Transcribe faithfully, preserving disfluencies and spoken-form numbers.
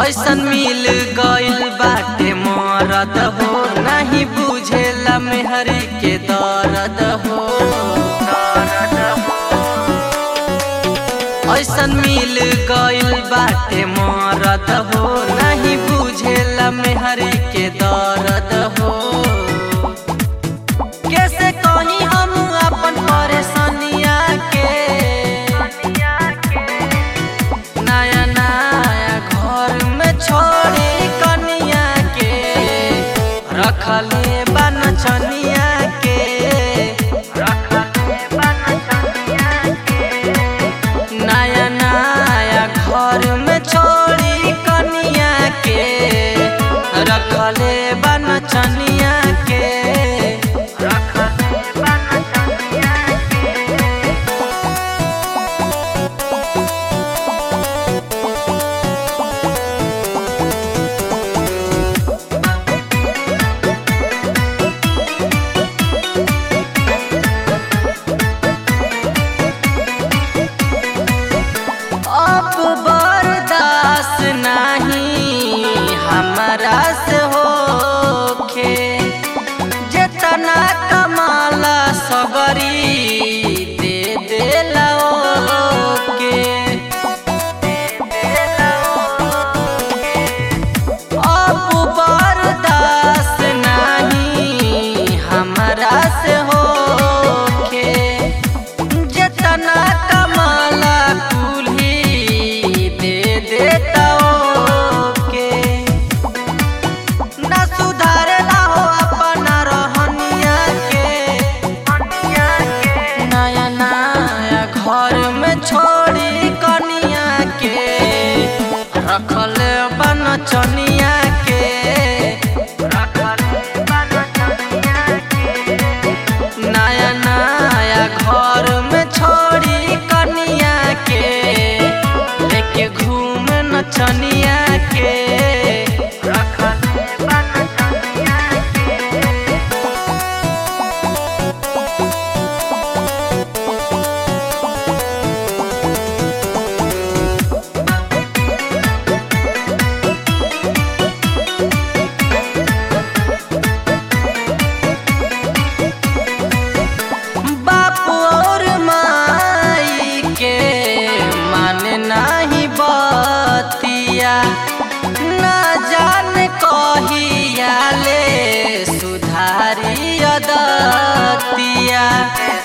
ऐसन मिल गइल बाटे मरद हो, नहीं बुझेला मेहरी के दर्द हो। ऐसन मिल गइल बाटे मरद हो, नहीं बुझेला मेहरी के दर्द हो। कैसे कहीं हम अपन परेशानिया के, नया नया घर में छोड़ी कनिया के, रखले बन छनिया के, नया नया घर में छोड़ी कनिया के, रखले बन छनिया के। अब बर्दाश्त नहीं हमरा से होखे, जितना कमाला सगरी दे देला ओके। अब बर्दाश्त नहीं हमरा से होखे, जितना कमाला ना सुधारेला हो अपना रहनिया के, नया नया घर में छोड़ी कनिया के, रखले बन चनिया के, नया नया घर में छोड़ी कनिया के, लेके घूम नचनिया के। नहीं बतिया ना जान कहिया ले सुधारी अदतिया।